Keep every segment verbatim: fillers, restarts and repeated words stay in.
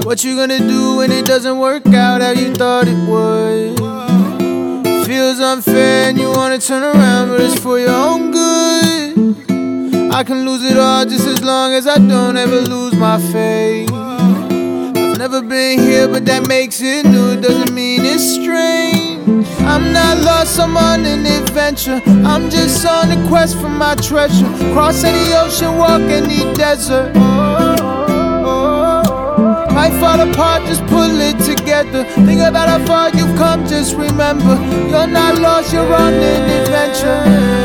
What you gonna do when it doesn't work out how you thought it would? Feels unfair and you wanna turn around, but it's for your own good. I can lose it all just as long as I don't ever lose my faith. I've never been here, but that makes it new. It doesn't mean it's strange. I'm not lost, I'm on an adventure. I'm just on a quest for my treasure. Cross any ocean, walk any desert. Might fall apart, just pull it together. Think about how far you've come, just remember, you're not lost, you're on an adventure.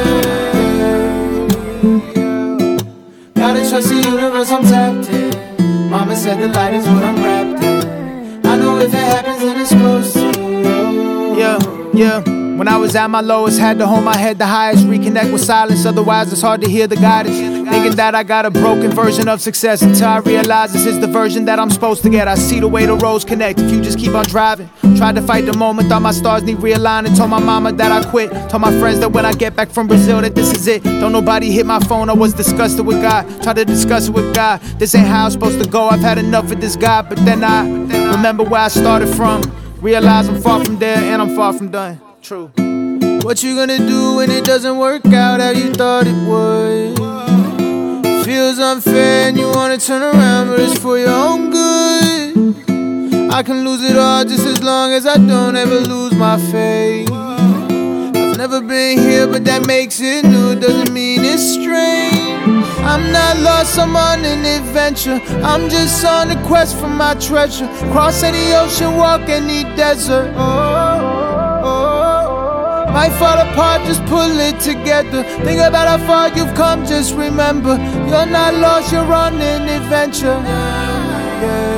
Gotta trust the universe, I'm tapped in. Mama said the light is what I'm wrapped in. I know if it happens, then it's supposed to. Yeah, yeah. When I was at my lowest, had to hold my head the highest. Reconnect with silence, otherwise it's hard to hear the guidance. Thinking that I got a broken version of success, until I realize this is the version that I'm supposed to get. I see the way the roads connect if you just keep on driving. Tried to fight the moment, thought my stars need realigning. Told my mama that I quit, told my friends that when I get back from Brazil that this is it. Don't nobody hit my phone, I was disgusted with God. Tried to discuss it with God, this ain't how I'm supposed to go. I've had enough of this guy, but then I remember where I started from. Realize I'm far from there and I'm far from done. True. What you gonna do when it doesn't work out how you thought it would? Feels unfair and you wanna turn around, but it's for your own good. I can lose it all just as long as I don't ever lose my faith. I've never been here, but that makes it new. It doesn't mean it's strange. I'm not lost, I'm on an adventure. I'm just on a quest for my treasure. Cross any ocean, walk any desert. Oh. Might fall apart, just pull it together. Think about how far you've come, just remember, you're not lost, you're on an adventure. Yeah.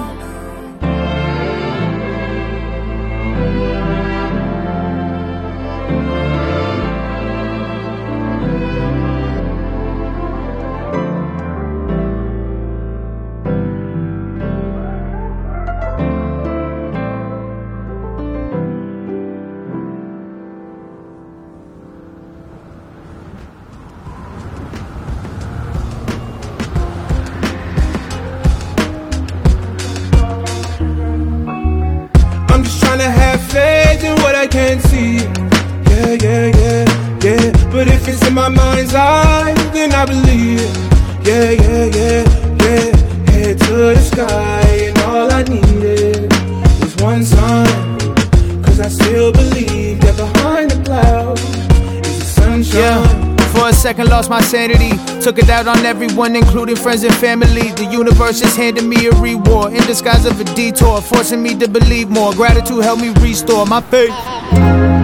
I can't see it. Yeah, yeah, yeah, yeah. But if it's in my mind's eye, then I believe it. Yeah, yeah, yeah, yeah. Head to the sky, and all I needed was one sign. Cause I still believe that behind the clouds is the sunshine. Yeah. For a second lost my sanity, took it out on everyone including friends and family. The universe just handed me a reward in disguise of a detour, forcing me to believe more. Gratitude helped me restore my faith.